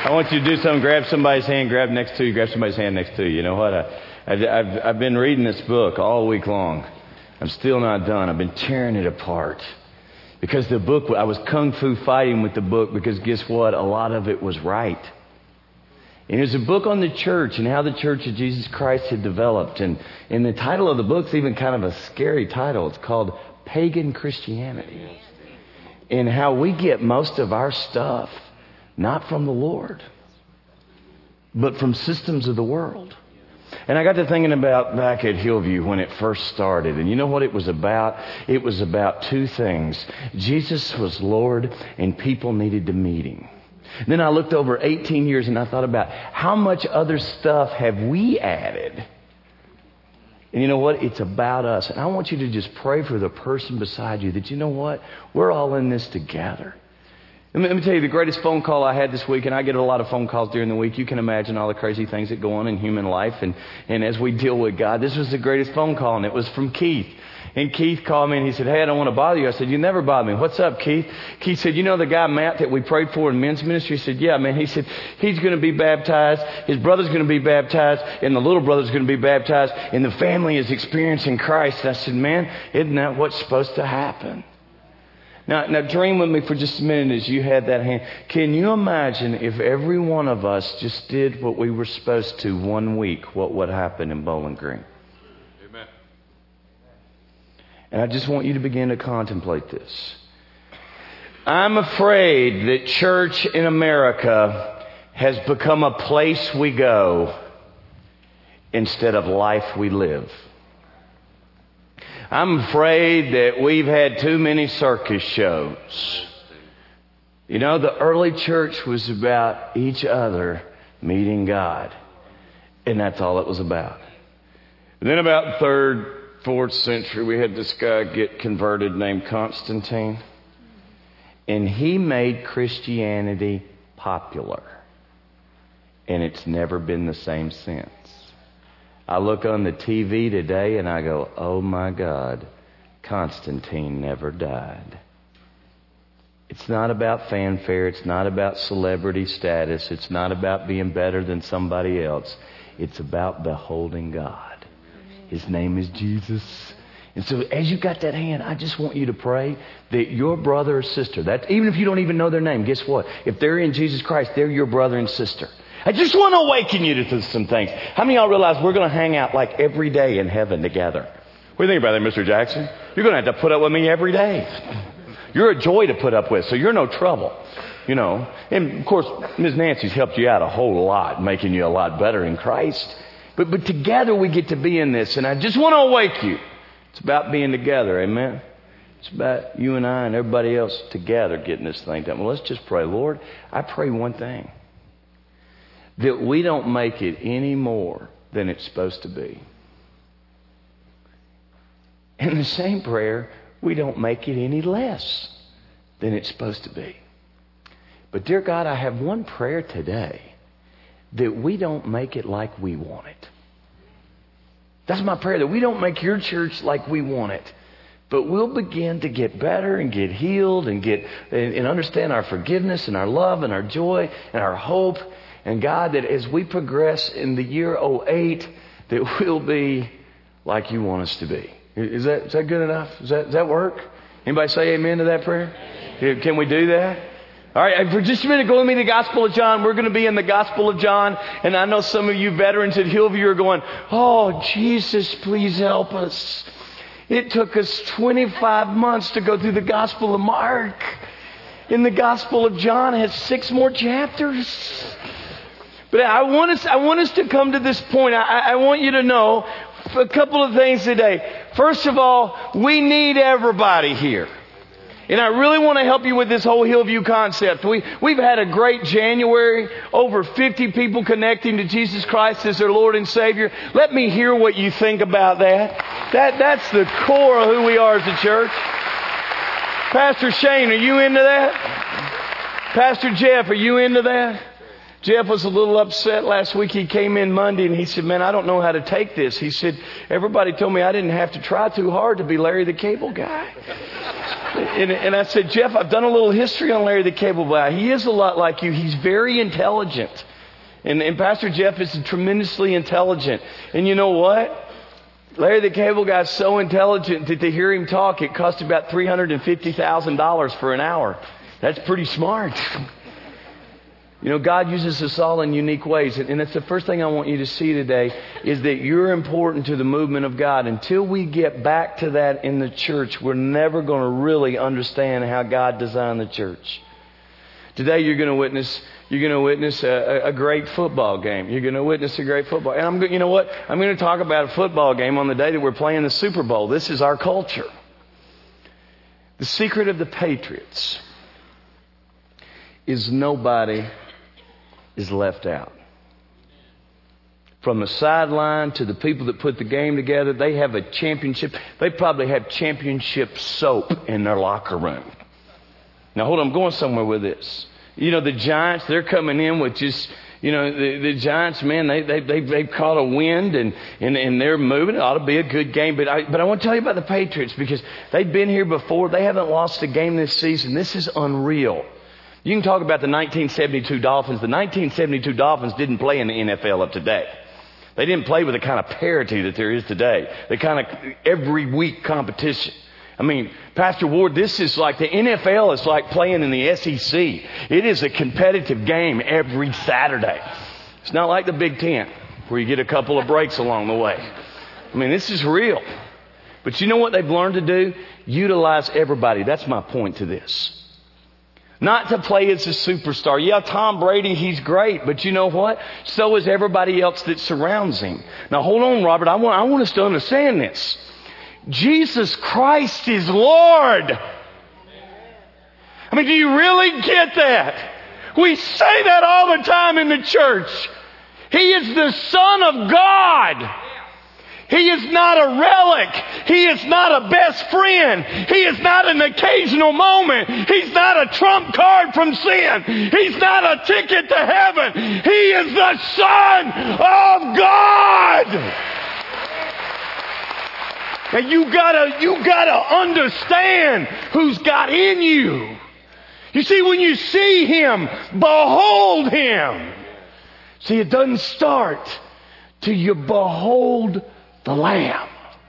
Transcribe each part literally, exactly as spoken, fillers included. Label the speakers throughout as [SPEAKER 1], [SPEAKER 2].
[SPEAKER 1] I want you to do something. Grab somebody's hand, grab next to you, grab somebody's hand next to you. You know what? I, I, I've, I've been reading this book all week long. I'm still not done. I've been tearing it apart. Because the book, I was kung fu fighting with the book because guess what? A lot of it was right. And it was a book on the church and how the Church of Jesus Christ had developed. And, and the title of the book's even kind of a scary title. It's called Pagan Christianity. And how we get most of our stuff not from the Lord, but from systems of the world. And I got to thinking about back at Hillview when it first started. And you know what it was about? It was about two things. Jesus was Lord and people needed to meet Him. Then I looked over eighteen years and I thought about how much other stuff have we added? And you know what? It's about us. And I want you to just pray for the person beside you that, you know what? We're all in this together. Let me tell you the greatest phone call I had this week, and I get a lot of phone calls during the week. You can imagine all the crazy things that go on in human life. And, and as we deal with God, this was the greatest phone call, and it was from Keith. And Keith called me and he said, hey, I don't want to bother you. I said, you never bother me. What's up, Keith? Keith said, you know the guy, Matt, that we prayed for in men's ministry? I said, yeah, man. He said, he's going to be baptized. His brother's going to be baptized. And the little brother's going to be baptized. And the family is experiencing Christ. And I said, man, isn't that what's supposed to happen? Now, now dream with me for just a minute as you had that hand. Can you imagine if every one of us just did what we were supposed to one week, what would happen in Bowling Green?
[SPEAKER 2] Amen.
[SPEAKER 1] And I just want you to begin to contemplate this. I'm afraid that church in America has become a place we go instead of life we live. I'm afraid that we've had too many circus shows. You know, the early church was about each other meeting God. And that's all it was about. And then about third, fourth century, we had this guy get converted named Constantine. And he made Christianity popular. And it's never been the same since. I look on the T V today and I go, oh my God, Constantine never died. It's not about fanfare. It's not about celebrity status. It's not about being better than somebody else. It's about beholding God. His name is Jesus. And so as you got that hand, I just want you to pray that your brother or sister, that even if you don't even know their name, guess what? If they're in Jesus Christ, they're your brother and sister. I just want to awaken you to some things. How many of y'all realize we're going to hang out like every day in heaven together? What do you think about that, Mister Jackson? You're going to have to put up with me every day. You're a joy to put up with, so you're no trouble. You know, and of course, Miz Nancy's helped you out a whole lot, making you a lot better in Christ. But, but together we get to be in this, and I just want to awake you. It's about being together, amen? It's about you and I and everybody else together getting this thing done. Well, let's just pray. Lord, I pray one thing. That we don't make it any more than it's supposed to be. In the same prayer, we don't make it any less than it's supposed to be. But dear God, I have one prayer today. That we don't make it like we want it. That's my prayer. That we don't make your church like we want it. But we'll begin to get better and get healed and get and, and understand our forgiveness and our love and our joy and our hope. And God, that as we progress in the year oh eight, that we'll be like you want us to be. Is that, is that good enough? Does that, does that work? Anybody say amen to that prayer? Can we do that? All right, for just a minute, go with me to the Gospel of John. We're going to be in the Gospel of John. And I know some of you veterans at Hillview are going, oh, Jesus, please help us. It took us twenty-five months to go through the Gospel of Mark. And the Gospel of John has six more chapters. But I want us, I want us to come to this point. I, I want you to know a couple of things today. First of all, we need everybody here. And I really want to help you with this whole Hillview concept. We, we've had a great January. Over fifty people connecting to Jesus Christ as their Lord and Savior. Let me hear what you think about that. That that's the core of who we are as a church. Pastor Shane, are you into that? Pastor Jeff, are you into that? Jeff was a little upset last week. He came in Monday and he said, man, I don't know how to take this. He said, everybody told me I didn't have to try too hard to be Larry the Cable Guy. and, and I said, Jeff, I've done a little history on Larry the Cable Guy. He is a lot like you. He's very intelligent. And, and Pastor Jeff is tremendously intelligent. And you know what? Larry the Cable Guy is so intelligent that to hear him talk, it cost about three hundred fifty thousand dollars for an hour. That's pretty smart. You know, God uses us all in unique ways. And that's the first thing I want you to see today is that you're important to the movement of God. Until we get back to that in the church, we're never going to really understand how God designed the church. Today you're going to witness you're going to witness a, a great football game. You're going to witness a great football. And I'm you know what? I'm going to talk about a football game on the day that we're playing the Super Bowl. This is our culture. The secret of the Patriots is nobody is left out. From the sideline to the people that put the game together, they have a championship. They probably have championship soap in their locker room. Now, hold on, I'm going somewhere with this. You know, the Giants, they're coming in with just, you know, the, the Giants, man, they, they, they, they've caught a wind and, and, and they're moving. It ought to be a good game. But I, but I want to tell you about the Patriots because they've been here before. They haven't lost a game this season. This is unreal. You can talk about the nineteen seventy-two Dolphins. The nineteen seventy-two Dolphins didn't play in the N F L of today. They didn't play with the kind of parity that there is today. The kind of every week competition. I mean, Pastor Ward, this is like the N F L is like playing in the S E C. It is a competitive game every Saturday. It's not like the Big Ten where you get a couple of breaks along the way. I mean, this is real. But you know what they've learned to do? Utilize everybody. That's my point to this. Not to play as a superstar. Yeah, Tom Brady, he's great. But you know what? So is everybody else that surrounds him. Now, hold on, Robert. I want, I want us to understand this. Jesus Christ is Lord. I mean, do you really get that? We say that all the time in the church. He is the Son of God. He is not a relic. He is not a best friend. He is not an occasional moment. He's not a trump card from sin. He's not a ticket to heaven. He is the Son of God. Now you gotta, you gotta understand who's got in you. You see, when you see Him, behold Him. See, it doesn't start till you behold the Lamb.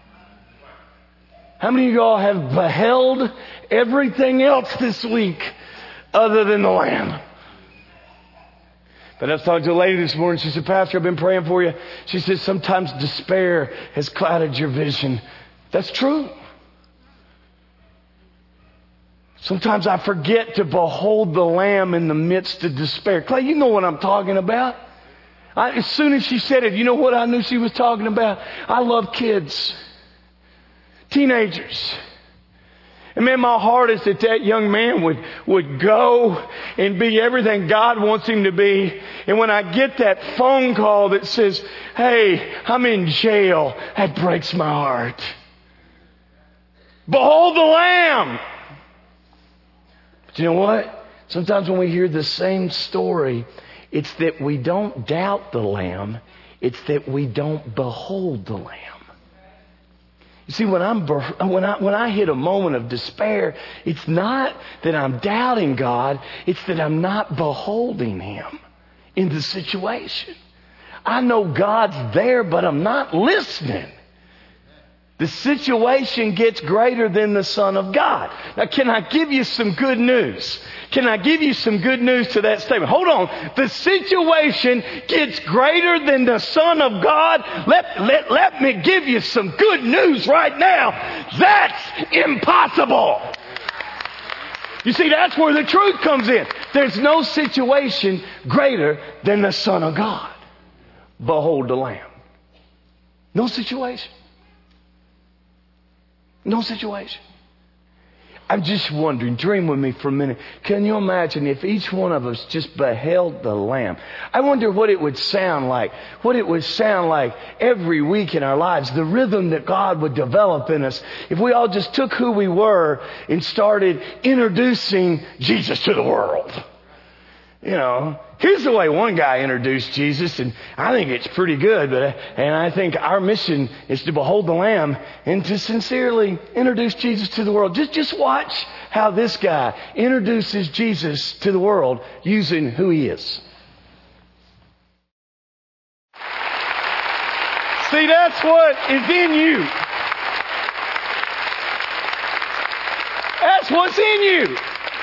[SPEAKER 1] How many of y'all have beheld everything else this week other than the Lamb? But I was talking to a lady this morning. She said, Pastor, I've been praying for you. She said, sometimes despair has clouded your vision. That's true. Sometimes I forget to behold the Lamb in the midst of despair. Clay, you know what I'm talking about. I, as soon as she said it, you know what I knew she was talking about? I love kids. Teenagers. And man, my heart is that that young man would, would go and be everything God wants him to be. And when I get that phone call that says, hey, I'm in jail, that breaks my heart. Behold the Lamb. But you know what? Sometimes when we hear the same story, it's that we don't doubt the Lamb. It's that we don't behold the Lamb. You see, when I'm when I when I hit a moment of despair, it's not that I'm doubting God. It's that I'm not beholding Him in the situation. I know God's there, but I'm not listening. The situation gets greater than the Son of God. Now, can I give you some good news? Can I give you some good news to that statement? Hold on. The situation gets greater than the Son of God. Let, let, let me give you some good news right now. That's impossible. You see, that's where the truth comes in. There's no situation greater than the Son of God. Behold the Lamb. No situation. No situation. I'm just wondering, dream with me for a minute. Can you imagine if each one of us just beheld the Lamb? I wonder what it would sound like. What it would sound like every week in our lives. The rhythm that God would develop in us. If we all just took who we were and started introducing Jesus to the world. You know, here's the way one guy introduced Jesus, and I think it's pretty good, but and I think our mission is to behold the Lamb and to sincerely introduce Jesus to the world. Just, just watch how this guy introduces Jesus to the world using who he is. See, that's what is in you. That's what's in you.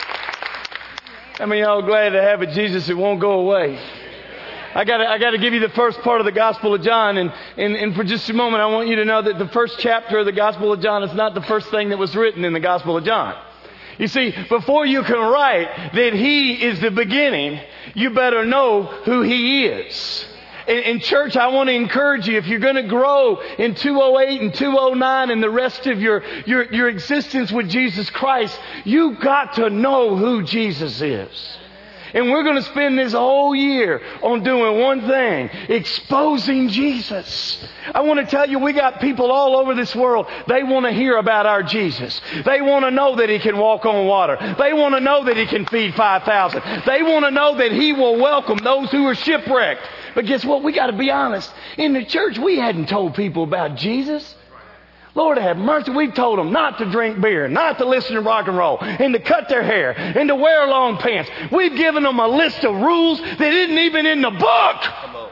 [SPEAKER 1] I mean, y'all glad to have a Jesus that won't go away. I got I got to give you the first part of the Gospel of John, and, and and for just a moment, I want you to know that the first chapter of the Gospel of John is not the first thing that was written in the Gospel of John. You see, before you can write that He is the beginning, you better know who He is. In, in church, I want to encourage you, if you're going to grow in two oh eight and two oh nine and the rest of your, your, your existence with Jesus Christ, you've got to know who Jesus is. And we're going to spend this whole year on doing one thing, exposing Jesus. I want to tell you, we got people all over this world. They want to hear about our Jesus. They want to know that He can walk on water. They want to know that He can feed five thousand. They want to know that He will welcome those who are shipwrecked. But guess what? We got to be honest. In the church, we hadn't told people about Jesus. Lord have mercy. We've told them not to drink beer, not to listen to rock and roll, and to cut their hair, and to wear long pants. We've given them a list of rules that isn't even in the book.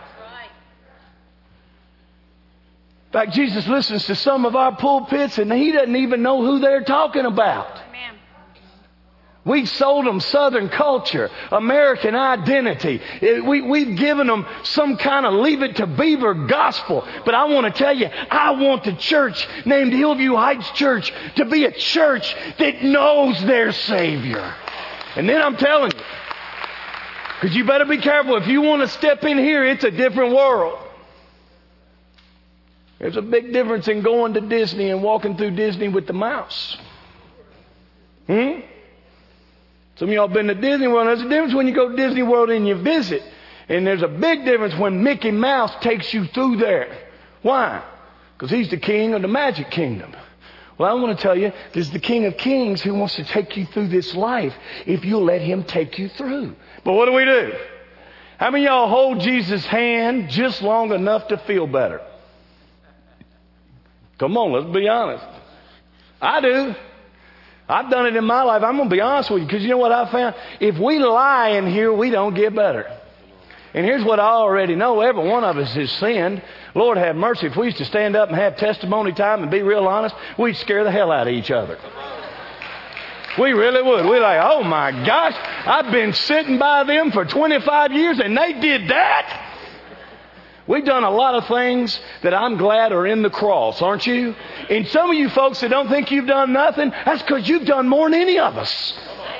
[SPEAKER 1] In fact, Jesus listens to some of our pulpits, and He doesn't even know who they're talking about. We've sold them Southern culture, American identity. We, we've given them some kind of leave it to Beaver gospel. But I want to tell you, I want the church named Hillview Heights Church to be a church that knows their Savior. And then I'm telling you, because you better be careful. If you want to step in here, it's a different world. There's a big difference in going to Disney and walking through Disney with the mouse. Hmm? Some of y'all been to Disney World. There's a difference when you go to Disney World and you visit. And there's a big difference when Mickey Mouse takes you through there. Why? Because he's the king of the Magic Kingdom. Well, I want to tell you, there's the King of Kings who wants to take you through this life if you'll let Him take you through. But what do we do? How many of y'all hold Jesus' hand just long enough to feel better? Come on, let's be honest. I do. I've done it in my life. I'm going to be honest with you, because you know what I found? If we lie in here, we don't get better. And here's what I already know. Every one of us has sinned. Lord have mercy. If we used to stand up and have testimony time and be real honest, we'd scare the hell out of each other. We really would. We're like, oh my gosh, I've been sitting by them for twenty-five years and they did that. We've done a lot of things that I'm glad are in the cross, aren't you? And some of you folks that don't think you've done nothing, that's because you've done more than any of us.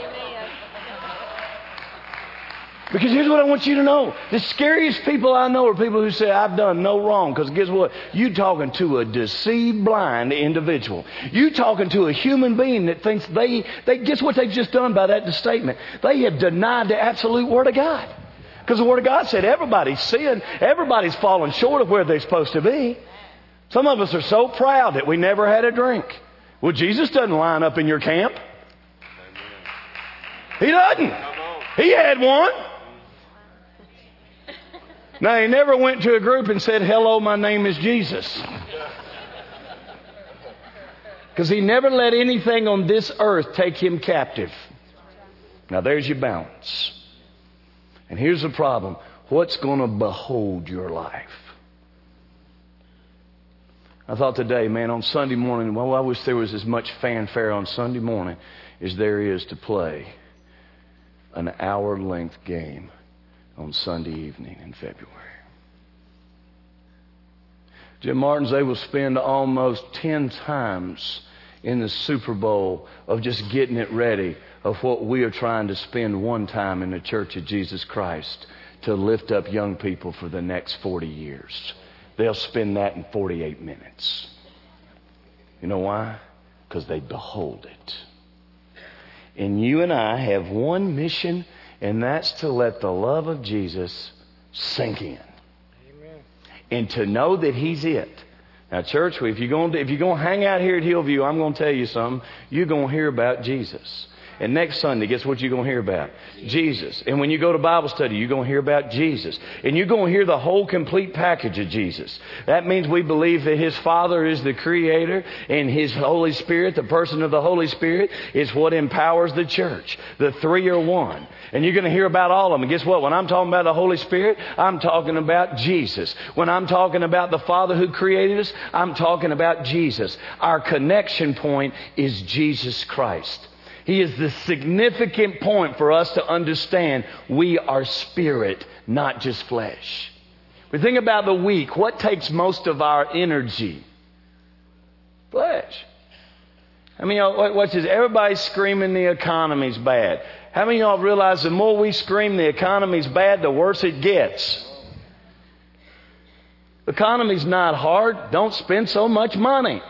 [SPEAKER 1] Because here's what I want you to know. The scariest people I know are people who say, I've done no wrong. Because guess what? You're talking to a deceived, blind individual. You're talking to a human being that thinks they, they guess what they've just done by that statement? They have denied the absolute Word of God. Because the Word of God said everybody's sinned. Everybody's fallen short of where they're supposed to be. Some of us are so proud that we never had a drink. Well, Jesus doesn't line up in your camp. He doesn't. He had one. Now, He never went to a group and said, hello, my name is Jesus. Because He never let anything on this earth take Him captive. Now, there's your balance. And here's the problem. What's going to behold your life? I thought today, man, on Sunday morning, well, I wish there was as much fanfare on Sunday morning as there is to play an hour-length game on Sunday evening in February. Jim Martin's able to spend almost ten times in the Super Bowl of just getting it ready of what we are trying to spend one time in the Church of Jesus Christ to lift up young people for the next forty years. They'll spend that in forty-eight minutes. You know why? Because they behold it. And you and I have one mission, and that's to let the love of Jesus sink in. Amen. And to know that He's it. Now, church, if you're going to, if you're going to hang out here at Hillview, I'm going to tell you something. You're going to hear about Jesus. And next Sunday, guess what you're going to hear about? Jesus. And when you go to Bible study, you're going to hear about Jesus. And you're going to hear the whole complete package of Jesus. That means we believe that His Father is the Creator and His Holy Spirit, the person of the Holy Spirit, is what empowers the church. The three are one. And you're going to hear about all of them. And guess what? When I'm talking about the Holy Spirit, I'm talking about Jesus. When I'm talking about the Father who created us, I'm talking about Jesus. Our connection point is Jesus Christ. He is the significant point for us to understand we are spirit, not just flesh. We think about the week. What takes most of our energy? Flesh. I mean, watch this. Everybody's screaming the economy's bad. How many of y'all realize the more we scream the economy's bad, the worse it gets? The economy's not hard. Don't spend so much money.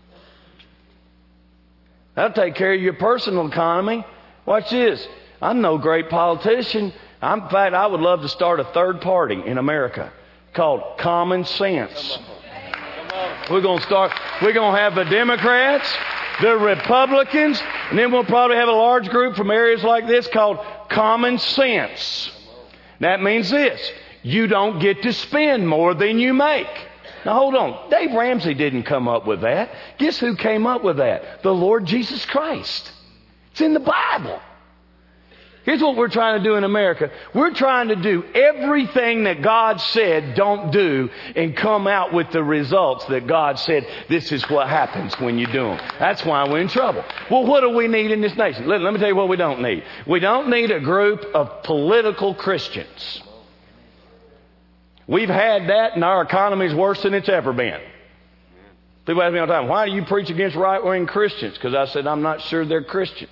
[SPEAKER 1] That'll take care of your personal economy. Watch this. I'm no great politician. I'm, in fact, I would love to start a third party in America called Common Sense. We're going to start, we're going to have the Democrats, the Republicans, and then we'll probably have a large group from areas like this called Common Sense. That means this. You don't get to spend more than you make. Now hold on. Dave Ramsey didn't come up with that. Guess who came up with that? The Lord Jesus Christ. It's in the Bible. Here's what we're trying to do in America. We're trying to do everything that God said don't do and come out with the results that God said this is what happens when you do them. That's why we're in trouble. Well, what do we need in this nation? Let, let me tell you what we don't need. We don't need a group of political Christians. We've had that, and our economy is worse than it's ever been. People ask me all the time, why do you preach against right-wing Christians? Because I said, I'm not sure they're Christian.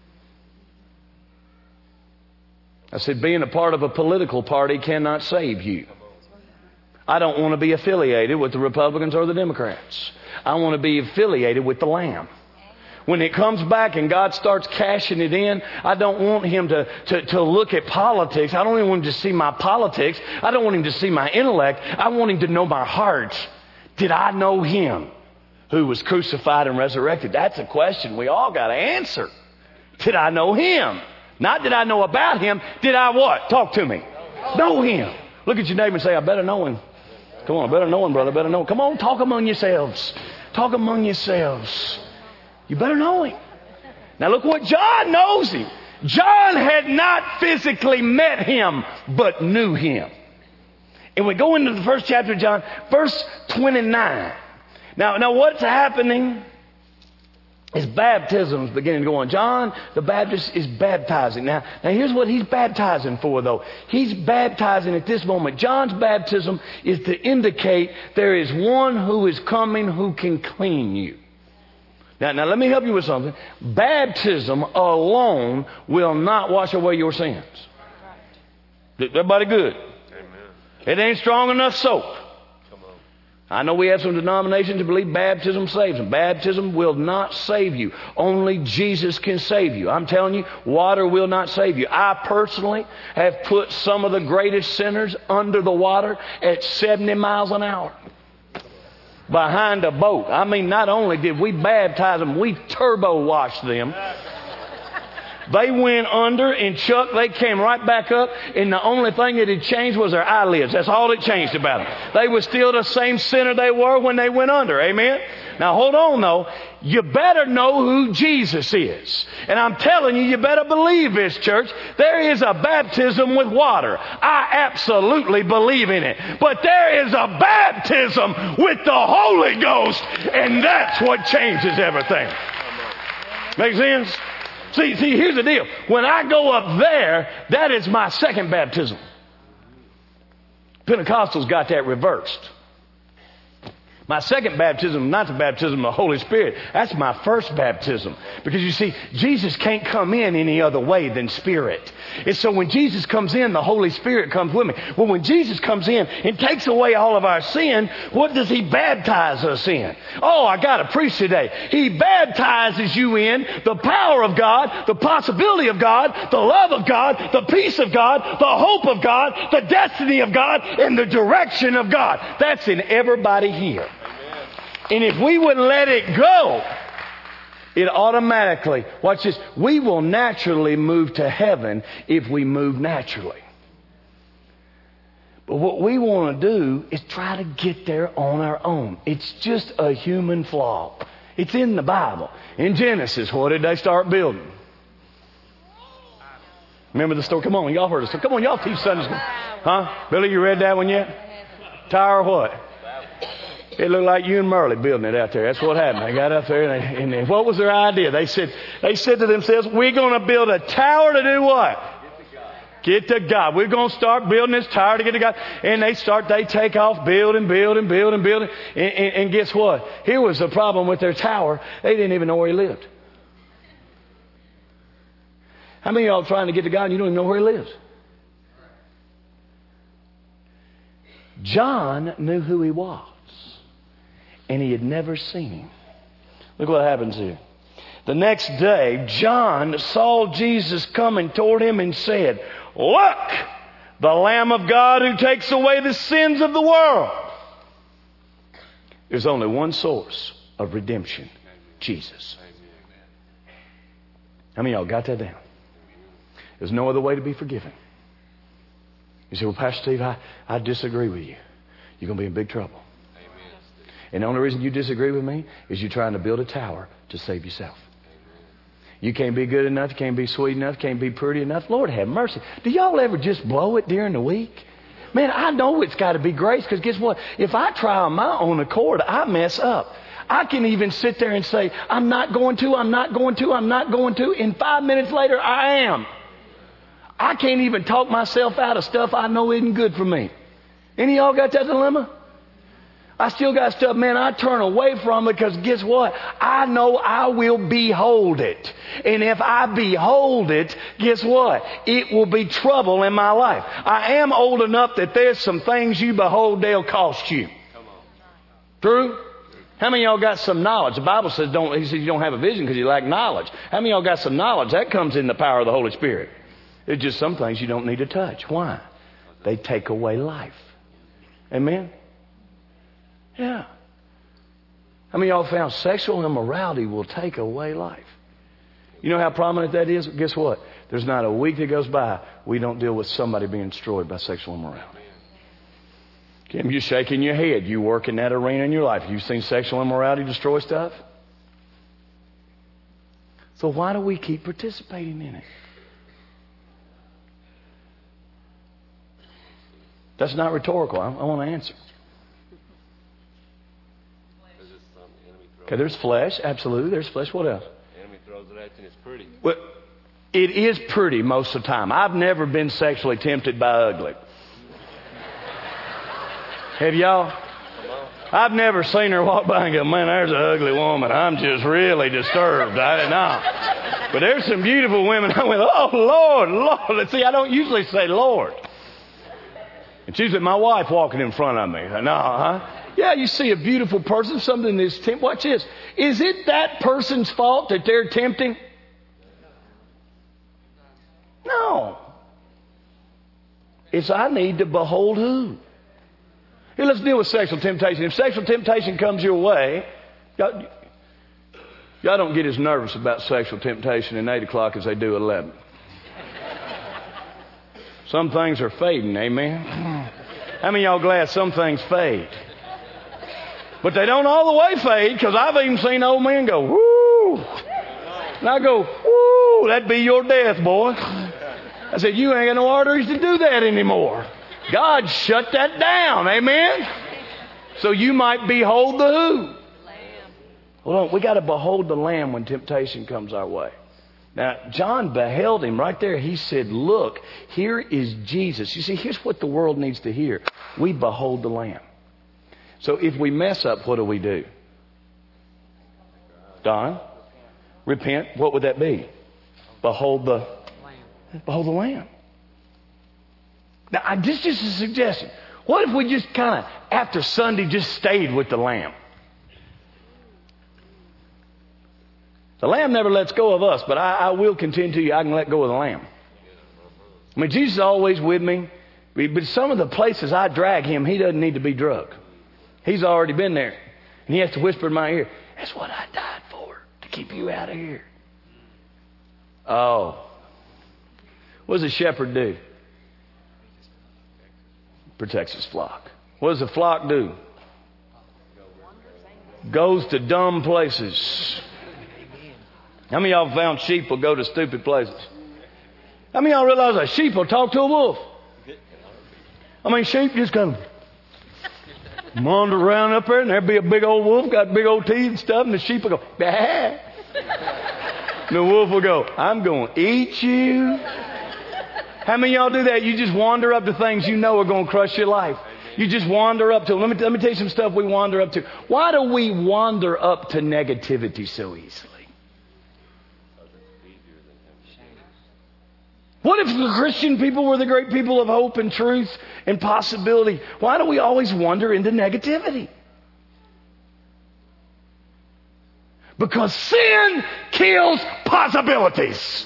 [SPEAKER 1] I said, being a part of a political party cannot save you. I don't want to be affiliated with the Republicans or the Democrats. I want to be affiliated with the Lamb. When it comes back and God starts cashing it in, I don't want Him to, to, to look at politics. I don't even want Him to see my politics. I don't want Him to see my intellect. I want Him to know my heart. Did I know Him who was crucified and resurrected? That's a question we all got to answer. Did I know Him? Not did I know about Him. Did I what? Talk to me. Know Him. Look at your neighbor and say, I better know Him. Come on, I better know Him, brother. I better know Him. Come on, talk among yourselves. Talk among yourselves. You better know Him. Now look what John knows Him. John had not physically met Him, but knew Him. And we go into the first chapter of John, verse twenty-nine. Now, now what's happening is baptisms beginning to go on. John the Baptist is baptizing. Now, now here's what he's baptizing for, though. He's baptizing at this moment. John's baptism is to indicate there is one who is coming who can clean you. Now, now, let me help you with something. Baptism alone will not wash away your sins. Everybody good? Amen. It ain't strong enough soap. Come on. I know we have some denominations that believe baptism saves them. Baptism will not save you. Only Jesus can save you. I'm telling you, water will not save you. I personally have put some of the greatest sinners under the water at seventy miles an hour. Behind a boat. I mean, not only did we baptize them, we turbo washed them. They went under, and Chuck, they came right back up, and the only thing that had changed was their eyelids. That's all that changed about them. They were still the same sinner they were when they went under. Amen? Now, hold on, though. You better know who Jesus is. And I'm telling you, you better believe this, church. There is a baptism with water. I absolutely believe in it. But there is a baptism with the Holy Ghost, and that's what changes everything. Make sense? See, see, here's the deal. When I go up there, that is my second baptism. Pentecostals got that reversed. My second baptism, not the baptism of the Holy Spirit. That's my first baptism. Because you see, Jesus can't come in any other way than Spirit. And so when Jesus comes in, the Holy Spirit comes with me. Well, when Jesus comes in and takes away all of our sin, what does He baptize us in? Oh, I got to preach today. He baptizes you in the power of God, the possibility of God, the love of God, the peace of God, the hope of God, the destiny of God, and the direction of God. That's in everybody here. And if we would let it go, It automatically, watch this, we will naturally move to heaven if we move naturally. But what we want to do is try to get there on our own. It's just a human flaw. It's in the Bible. In Genesis, what did they start building? Remember the story? Come on, y'all heard it. Come on, y'all teach Sunday school. Huh? Billy, you read that one yet? Tower what? It looked like you and Merle building it out there. That's what happened. They got up there, and, they, and they, what was their idea? They said, they said to themselves, we're going to build a tower to do what? Get to God. We're going to start building this tower to get to God. And they start, they take off building, building, building, building. And, and, and guess what? Here was the problem with their tower. They didn't even know where he lived. How many of y'all trying to get to God and you don't even know where he lives? John knew who he was. And he had never seen him. Look what happens here. The next day, John saw Jesus coming toward him and said, look, the Lamb of God who takes away the sins of the world. There's only one source of redemption, Jesus. How many of y'all got that down? There's no other way to be forgiven. You say, well, Pastor Steve, I, I disagree with you. You're going to be in big trouble. And the only reason you disagree with me is you're trying to build a tower to save yourself. You can't be good enough. You can't be sweet enough. You can't be pretty enough. Lord have mercy. Do y'all ever just blow it during the week? Man, I know it's got to be grace, because guess what? If I try on my own accord, I mess up. I can even sit there and say, I'm not going to, I'm not going to, I'm not going to. And five minutes later, I am. I can't even talk myself out of stuff I know isn't good for me. Any of y'all got that dilemma? I still got stuff, man, I turn away from it because guess what? I know I will behold it. And if I behold it, guess what? It will be trouble in my life. I am old enough that there's some things you behold, they'll cost you. True? How many of y'all got some knowledge? The Bible says don't, he says you don't have a vision because you lack knowledge. How many of y'all got some knowledge? That comes in the power of the Holy Spirit. There's just some things you don't need to touch. Why? They take away life. Amen? Yeah. How many of y'all found sexual immorality will take away life? You know how prominent that is? Guess what? There's not a week that goes by we don't deal with somebody being destroyed by sexual immorality. Kim, you're shaking your head. You work in that arena in your life. You've seen sexual immorality destroy stuff? So why do we keep participating in it? That's not rhetorical. I, I want to answer. Okay, there's flesh. Absolutely, there's flesh. What else?
[SPEAKER 2] The enemy throws it at you and it's pretty.
[SPEAKER 1] Well, it is pretty most of the time. I've never been sexually tempted by ugly. Have y'all? I've never seen her walk by and go, man, there's an ugly woman. I'm just really disturbed. I didn't know. But there's some beautiful women. I went, oh, Lord, Lord. See, I don't usually say Lord. It's usually my wife walking in front of me. No, huh? Yeah, you see a beautiful person, something that's tempting. Watch this. Is it that person's fault that they're tempting? No. It's I need to behold who? Here, let's deal with sexual temptation. If sexual temptation comes your way, y'all, y'all don't get as nervous about sexual temptation at eight o'clock as they do at eleven. Some things are fading, amen? How many of y'all glad some things fade? But they don't all the way fade, because I've even seen old men go, whoo. And I go, whoo, that'd be your death, boy. I said, you ain't got no arteries to do that anymore. God shut that down, amen? So you might behold the who? Hold on, we got to behold the Lamb when temptation comes our way. Now, John beheld him right there. He said, look, here is Jesus. You see, here's what the world needs to hear. We behold the Lamb. So if we mess up, what do we do? Don? Repent. What would that be? Behold the Lamb. Behold the Lamb. Now, I, this is just a suggestion. What if we just kind of, after Sunday, just stayed with the Lamb? The Lamb never lets go of us, but I, I will contend to you, I can let go of the Lamb. I mean, Jesus is always with me, but some of the places I drag him, he doesn't need to be drugged. He's already been there. And he has to whisper in my ear, that's what I died for, to keep you out of here. Oh. What does a shepherd do? Protects his flock. What does the flock do? Goes to dumb places. How many of y'all found sheep will go to stupid places? How many of y'all realize a sheep will talk to a wolf? I mean, sheep just kind of wander around up there, and there'd be a big old wolf, got big old teeth and stuff, and the sheep will go, bah. And the wolf will go, I'm going to eat you. How many of y'all do that? You just wander up to things you know are going to crush your life. You just wander up to them. Let me, let me tell you some stuff we wander up to. Why do we wander up to negativity so easily? What if the Christian people were the great people of hope and truth and possibility? Why do we always wander into negativity? Because sin kills possibilities.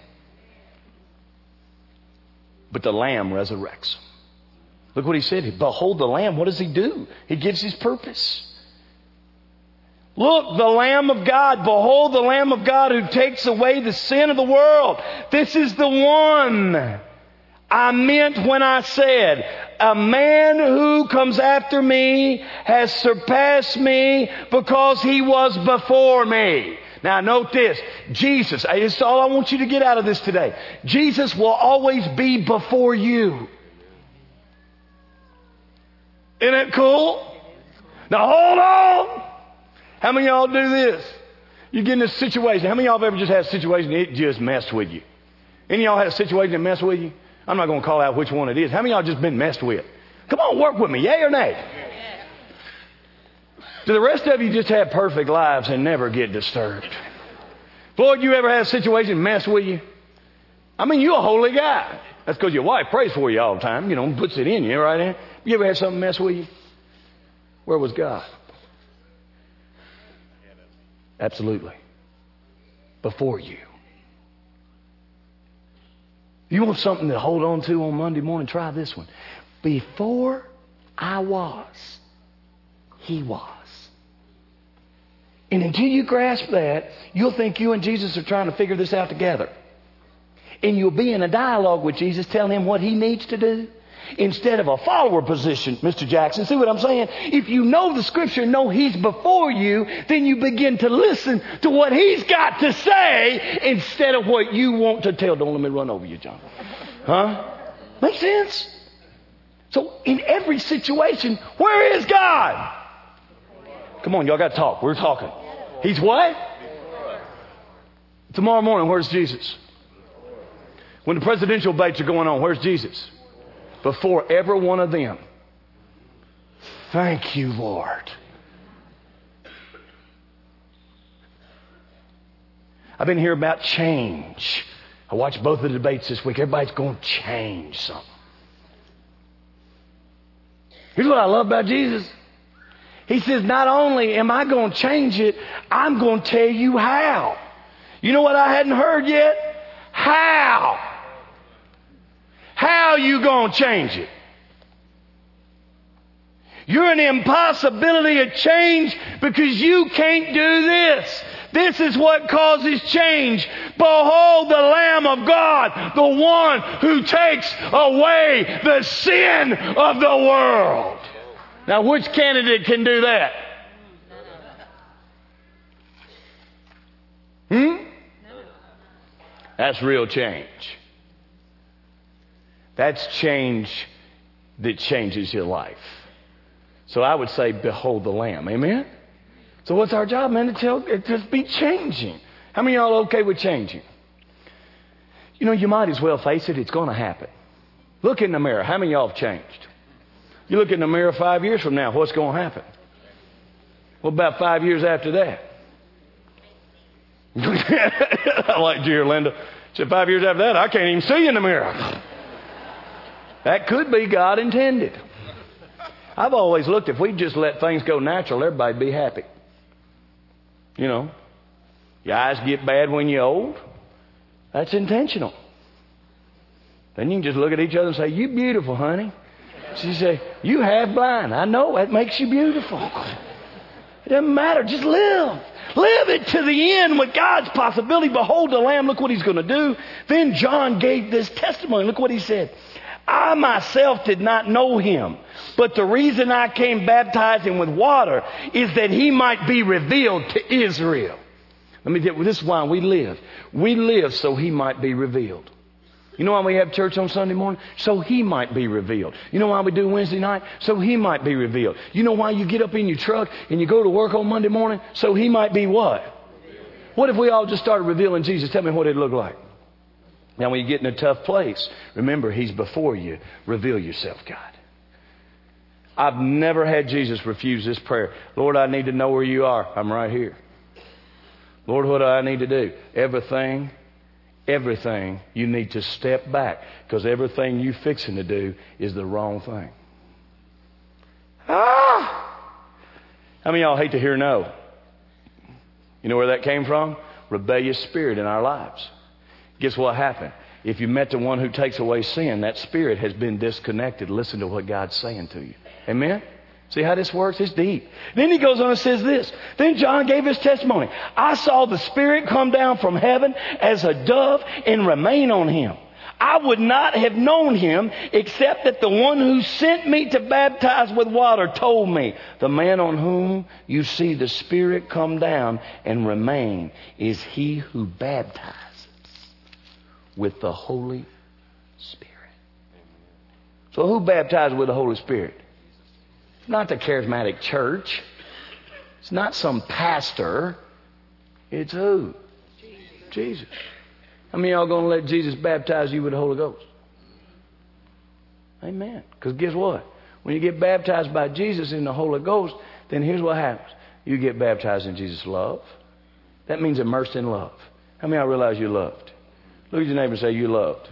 [SPEAKER 1] But the Lamb resurrects them. Look what he said. Behold the Lamb. What does he do? He gives his purpose. Look, the Lamb of God. Behold the Lamb of God who takes away the sin of the world. This is the one I meant when I said, a man who comes after me has surpassed me because he was before me. Now note this. Jesus, this is all I want you to get out of this today. Jesus will always be before you. Isn't it cool? Now hold on. How many of y'all do this? You get in a situation. How many of y'all have ever just had a situation that it just messed with you? Any of y'all had a situation that messed with you? I'm not going to call out which one it is. How many of y'all just been messed with? Come on, work with me. Yay or nay? Do the rest of you just have perfect lives and never get disturbed? Floyd, you ever had a situation mess with you? I mean, you're a holy guy. That's because your wife prays for you all the time, you know, puts it in you, right? You ever had something mess with you? Where was God? Absolutely. Before you. You want something to hold on to on Monday morning? Try this one. Before I was, He was. And until you grasp that, you'll think you and Jesus are trying to figure this out together. And you'll be in a dialogue with Jesus telling Him what He needs to do instead of a follower position, Mister Jackson. See what I'm saying? If you know the Scripture and know He's before you, then you begin to listen to what He's got to say instead of what you want to tell. Don't let me run over you, John. Huh? Make sense? So in every situation, where is God? Come on, y'all got to talk. We're talking. He's what? Tomorrow morning, where's Jesus? When the presidential debates are going on, where's Jesus? Before every one of them. Thank you, Lord. I've been hearing about change. I watched both of the debates this week. Everybody's going to change something. Here's what I love about Jesus. He says, not only am I going to change it, I'm going to tell you how. You know what I hadn't heard yet? How? How you going to change it? You're an impossibility of change because you can't do this. This is what causes change. Behold the Lamb of God, the one who takes away the sin of the world. Now, which candidate can do that? Hmm? That's real change. That's change that changes your life. So I would say, behold the Lamb. Amen? So what's our job, man? To tell, to be changing. How many of y'all are okay with changing? You know, you might as well face it. It's going to happen. Look in the mirror. How many of y'all have changed? You look in the mirror five years from now, what's going to happen? What about five years after that? I like dear Linda. She said, five years after that, I can't even see you in the mirror. That could be God intended. I've always looked, if we just let things go natural, everybody'd be happy. You know, your eyes get bad when you're old. That's intentional. Then you can just look at each other and say, you beautiful, honey. She say, you half blind. I know, that makes you beautiful. It doesn't matter. Just live.
[SPEAKER 3] Live it to the end with God's possibility. Behold the Lamb. Look what he's going to do. Then John gave this testimony. Look what he said. I myself did not know him, but the reason I came baptizing with water is that he might be revealed to Israel. Let me tell you, this is why we live. We live so he might be revealed. You know why we have church on Sunday morning? So he might be revealed. You know why we do Wednesday night? So he might be revealed. You know why you get up in your truck and you go to work on Monday morning? So he might be what? What if we all just started revealing Jesus? Tell me what it'd look like. Now, when you get in a tough place, remember, he's before you. Reveal yourself, God. I've never had Jesus refuse this prayer. Lord, I need to know where you are. I'm right here. Lord, what do I need to do? Everything, everything, you need to step back, because everything you're fixing to do is the wrong thing. Ah! How many of y'all hate to hear no? You know where that came from? Rebellious spirit in our lives. Guess what happened? If you met the one who takes away sin, that spirit has been disconnected. Listen to what God's saying to you. Amen? See how this works? It's deep. Then he goes on and says this. Then John gave his testimony. I saw the Spirit come down from heaven as a dove and remain on him. I would not have known him except that the one who sent me to baptize with water told me, the man on whom you see the Spirit come down and remain is he who baptizes with the Holy Spirit. So who baptized with the Holy Spirit? It's not the charismatic church. It's not some pastor. It's who? Jesus. Jesus. How many of y'all going to let Jesus baptize you with the Holy Ghost? Amen. Because guess what? When you get baptized by Jesus in the Holy Ghost, then here's what happens. You get baptized in Jesus' love. That means immersed in love. How many of y'all realize you're loved? Look at your neighbor and say, you're loved.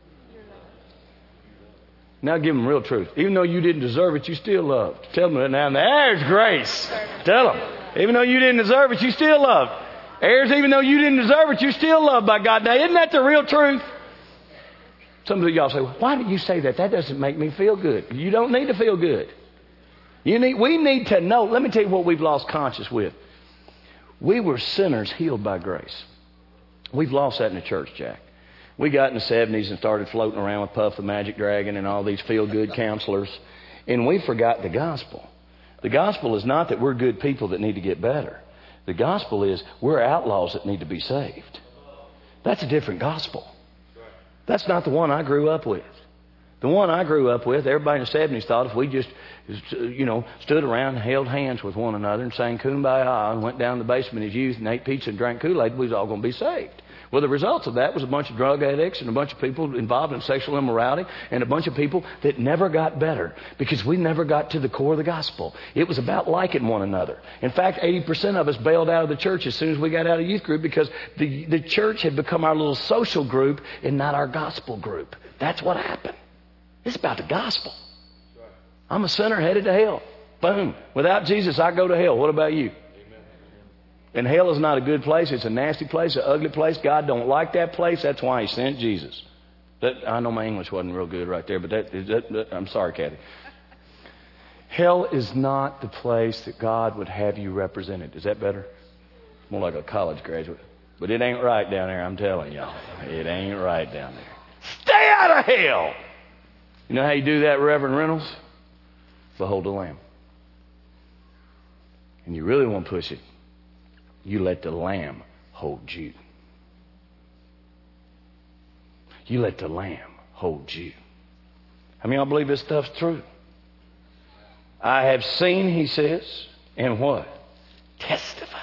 [SPEAKER 3] Now give them real truth. Even though you didn't deserve it, you still loved. Tell them that now. There's grace. Tell them. Even though you didn't deserve it, you still loved. Heirs, even though you didn't deserve it, you're still loved by God. Now, isn't that the real truth? Some of y'all say, well, why do you say that? That doesn't make me feel good. You don't need to feel good. You need. We need to know. Let me tell you what we've lost conscience with. We were sinners healed by grace. We've lost that in the church, Jack. We got in the seventies and started floating around with Puff the Magic Dragon and all these feel-good counselors. And we forgot the gospel. The gospel is not that we're good people that need to get better. The gospel is we're outlaws that need to be saved. That's a different gospel. That's not the one I grew up with. The one I grew up with, everybody in the seventies thought if we just, you know, stood around and held hands with one another and sang Kumbaya and went down to the basement as youth and ate pizza and drank Kool-Aid, we was all going to be saved. Well, the results of that was a bunch of drug addicts and a bunch of people involved in sexual immorality and a bunch of people that never got better because we never got to the core of the gospel. It was about liking one another. In fact, eighty percent of us bailed out of the church as soon as we got out of youth group because the, the church had become our little social group and not our gospel group. That's what happened. It's about the gospel. I'm a sinner headed to hell. Boom. Without Jesus, I go to hell. What about you? And hell is not a good place. It's a nasty place, an ugly place. God don't like that place. That's why he sent Jesus. That, I know my English wasn't real good right there, but that, that, that, I'm sorry, Kathy. Hell is not the place that God would have you represented. Is that better? More like a college graduate. But it ain't right down there, I'm telling y'all. It ain't right down there. Stay out of hell! You know how you do that, Reverend Reynolds? Behold the Lamb. And you really want to push it. You let the Lamb hold you. You let the Lamb hold you. How many of y'all believe this stuff's true? I have seen, he says, and what? Testified.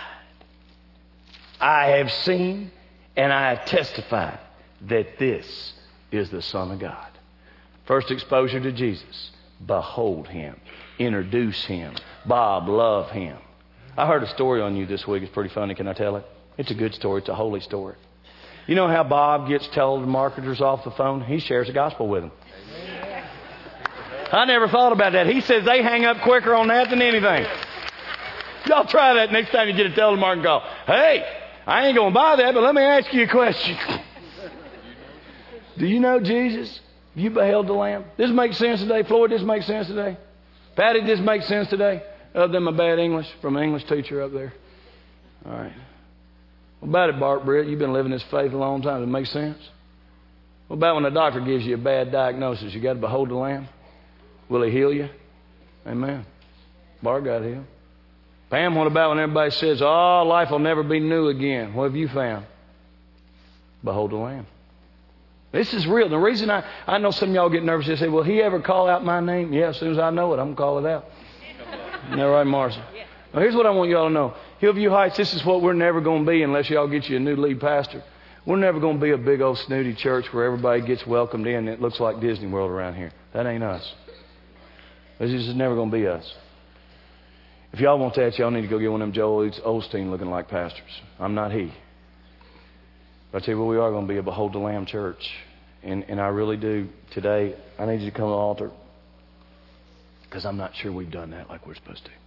[SPEAKER 3] I have seen and I have testified that this is the Son of God. First exposure to Jesus. Behold him. Introduce him. Bob, love him. I heard a story on you this week. It's pretty funny. Can I tell it? It's a good story. It's a holy story. You know how Bob gets telemarketers off the phone? He shares the gospel with them. Amen. I never thought about that. He says they hang up quicker on that than anything. Y'all try that next time you get a telemarketing call. Hey, I ain't going to buy that, but let me ask you a question. Do you know Jesus? You beheld the Lamb? This makes sense today. Floyd, this makes sense today. Patty, this makes sense today. Other than my bad English from an English teacher up there. All right. What about it, Bart Britt? You've been living this faith a long time. Does it make sense? What about when the doctor gives you a bad diagnosis? You got to behold the Lamb? Will He heal you? Amen. Bart got healed. Pam, what about when everybody says, oh, life will never be new again? What have you found? Behold the Lamb. This is real. The reason I, I know some of y'all get nervous, they say, will He ever call out my name? Yeah, as soon as I know it, I'm going to call it out. Isn't that right, Marcia? Now, here's what I want y'all to know. Hillview Heights, this is what we're never going to be unless y'all get you a new lead pastor. We're never going to be a big old snooty church where everybody gets welcomed in and it looks like Disney World around here. That ain't us. This is never going to be us. If y'all want that, y'all need to go get one of them Joel Osteen looking like pastors. I'm not he. But I tell you what, we are going to be a Behold the Lamb church. And, and I really do. Today, I need you to come to the altar. Because I'm not sure we've done that like we're supposed to.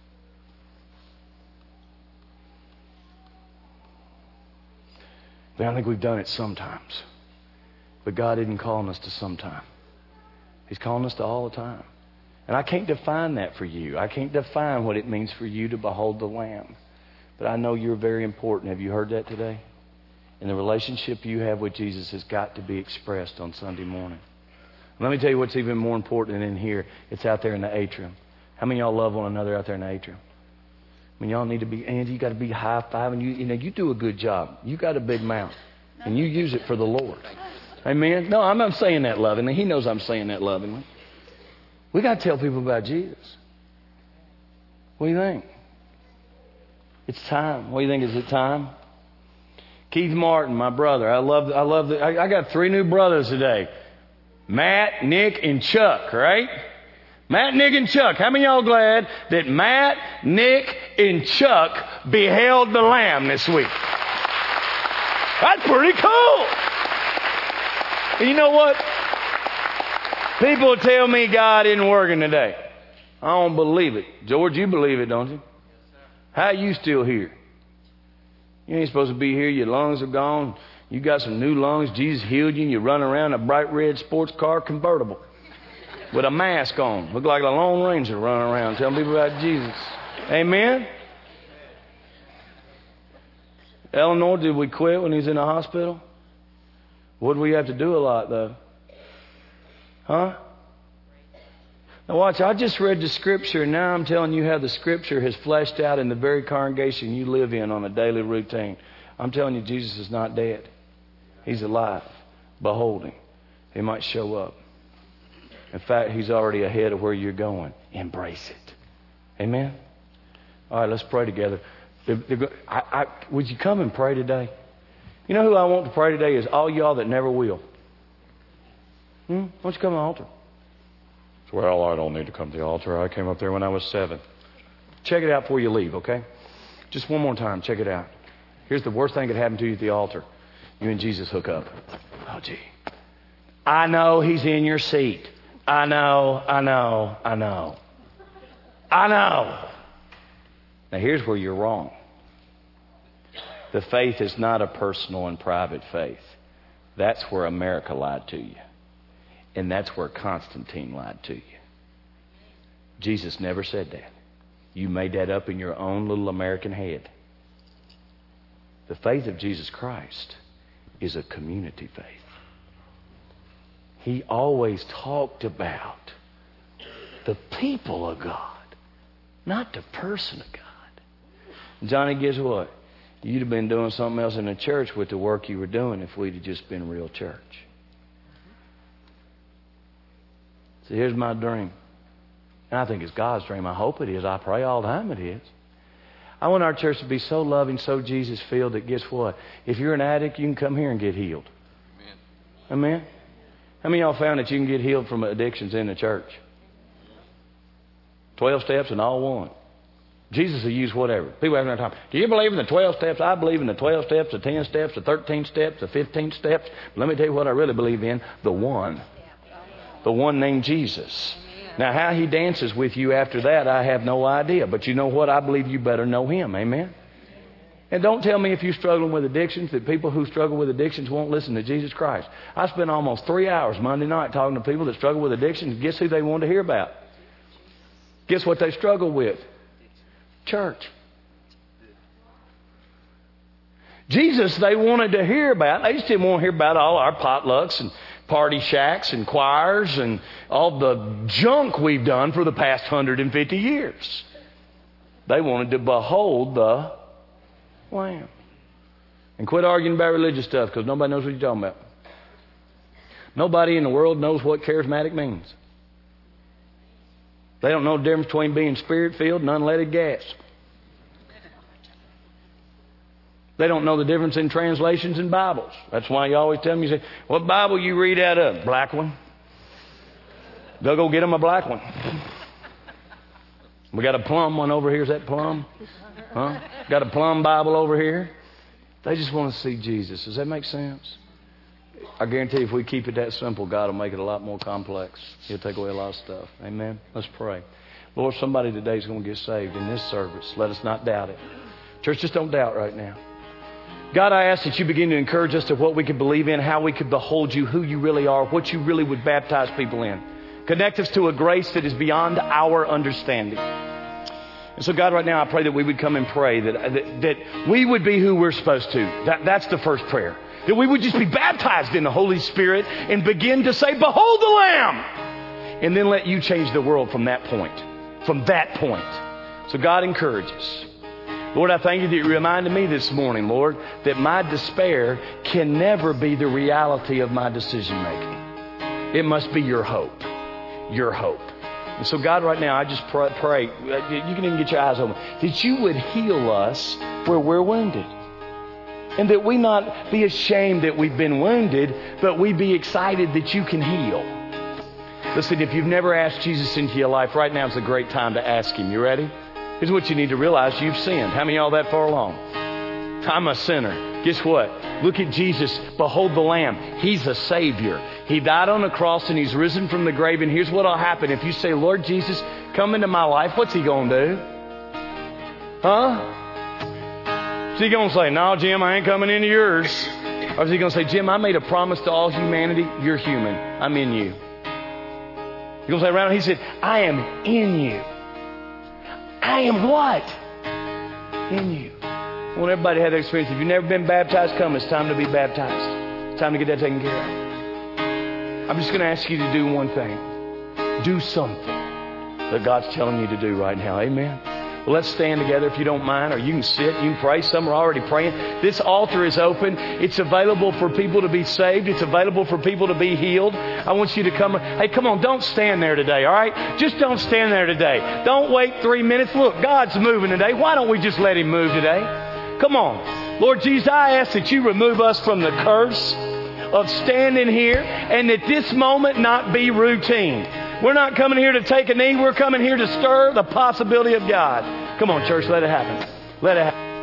[SPEAKER 3] But I think we've done it sometimes. But God isn't calling us to sometime. He's calling us to all the time. And I can't define that for you. I can't define what it means for you to behold the Lamb. But I know you're very important. Have you heard that today? And the relationship you have with Jesus has got to be expressed on Sunday morning. Let me tell you what's even more important than in here. It's out there in the atrium. How many of y'all love one another out there in the atrium? I mean, y'all need to be, Andy, you got to be high-fiving. You, you know, you do a good job. You got a big mouth. And you use it for the Lord. Amen? No, I'm not saying that lovingly. He knows I'm saying that lovingly. We got to tell people about Jesus. What do you think? It's time. What do you think? Is it time? Keith Martin, my brother. I love. I love. The, I, I got three new brothers today. Matt, Nick, and Chuck. Right? Matt, Nick, and Chuck. How many of y'all glad that Matt, Nick, and Chuck beheld the Lamb this week? That's pretty cool. And you know what? People tell me God isn't working today. I don't believe it. George, you believe it, don't you? How are you still here? You ain't supposed to be here. Your lungs are gone. You got some new lungs. Jesus healed you, and you run around a bright red sports car convertible with a mask on. Look like a Lone Ranger running around telling people about Jesus. Amen? Eleanor, did we quit when he was in the hospital? What did we have to do a lot, though? Huh? Now watch, I just read the Scripture, and now I'm telling you how the Scripture has fleshed out in the very congregation you live in on a daily routine. I'm telling you, Jesus is not dead. He's alive. Behold Him. He might show up. In fact, He's already ahead of where you're going. Embrace it. Amen? All right, let's pray together. I, I, would you come and pray today? You know who I want to pray today is all y'all that never will. Hmm? Why don't you come to the altar? Well, I don't need to come to the altar. I came up there when I was seven. Check it out before you leave, okay? Just one more time. Check it out. Here's the worst thing that could happen to you at the altar. You and Jesus hook up. Oh, gee. I know He's in your seat. I know, I know, I know. I know. Now, here's where you're wrong. The faith is not a personal and private faith. That's where America lied to you. And that's where Constantine lied to you. Jesus never said that. You made that up in your own little American head. The faith of Jesus Christ is a community faith. He always talked about the people of God, not the person of God. Johnny, guess what? You'd have been doing something else in the church with the work you were doing if we'd have just been real church. So here's my dream. And I think it's God's dream. I hope it is. I pray all the time it is. I want our church to be so loving, so Jesus-filled that guess what? If you're an addict, you can come here and get healed. Amen? Amen? How many of y'all found that you can get healed from addictions in the church? Twelve steps and all one. Jesus will use whatever. People have no time. Do you believe in the twelve steps? I believe in the twelve steps, the ten steps, the thirteen steps, the fifteen steps. But let me tell you what I really believe in. The one. The one named Jesus. Now, how He dances with you after that, I have no idea. But you know what? I believe you better know Him. Amen? And don't tell me if you're struggling with addictions that people who struggle with addictions won't listen to Jesus Christ. I spent almost three hours Monday night talking to people that struggle with addictions. Guess who they want to hear about? Guess what they struggle with? Church. Jesus, they wanted to hear about. They just didn't want to hear about all our potlucks and party shacks and choirs and all the junk we've done for the past one hundred fifty years. They wanted to behold the Lamb. And quit arguing about religious stuff, because nobody knows what you're talking about. Nobody in the world knows what charismatic means. They don't know the difference between being spirit-filled and unleaded gas. They don't know the difference in translations and Bibles. That's why you always tell them, you say, what Bible you read out of? Black one. They'll go get them a black one. We got a plum one over here. Is that plum? Huh? Got a plum Bible over here. They just want to see Jesus. Does that make sense? I guarantee if we keep it that simple, God will make it a lot more complex. He'll take away a lot of stuff. Amen? Let's pray. Lord, somebody today is going to get saved in this service. Let us not doubt it. Church, just don't doubt right now. God, I ask that you begin to encourage us to what we could believe in, how we could behold you, who you really are, what you really would baptize people in. Connect us to a grace that is beyond our understanding. And so, God, right now, I pray that we would come and pray that, that, that we would be who we're supposed to. That, that's the first prayer. That we would just be baptized in the Holy Spirit and begin to say, behold the Lamb. And then let you change the world from that point. From that point. So, God, encourage us. Lord, I thank you that you reminded me this morning, Lord, that my despair can never be the reality of my decision making. It must be your hope. Your hope. And so, God, right now, I just pray, pray, you can even get your eyes open, that you would heal us where we're wounded. And that we not be ashamed that we've been wounded, but we be excited that you can heal. Listen, if you've never asked Jesus into your life, right now is a great time to ask him. You ready? Here's what you need to realize. You've sinned. How many of y'all that far along? I'm a sinner. Guess what? Look at Jesus. Behold the Lamb. He's a Savior. He died on the cross and He's risen from the grave. And here's what will happen. If you say, Lord Jesus, come into my life, what's He going to do? Huh? Is He going to say, no, Jim, I ain't coming into yours? Or is He going to say, Jim, I made a promise to all humanity. You're human. I'm in you. He's going to say, around. He said, I am in you. I am what? In you. I want everybody to have that experience. If you've never been baptized, come. It's time to be baptized. It's time to get that taken care of. I'm just going to ask you to do one thing. Do something that God's telling you to do right now. Amen? Well, let's stand together if you don't mind, or you can sit, you can pray. Some are already praying. This altar is open. It's available for people to be saved. It's available for people to be healed. I want you to come. Hey, come on, don't stand there today, all right? Just don't stand there today. Don't wait three minutes. Look, God's moving today. Why don't we just let Him move today? Come on. Lord Jesus, I ask that you remove us from the curse of standing here, and that this moment not be routine. We're not coming here to take a knee. We're coming here to stir the possibility of God. Come on, church, let it happen. Let it happen.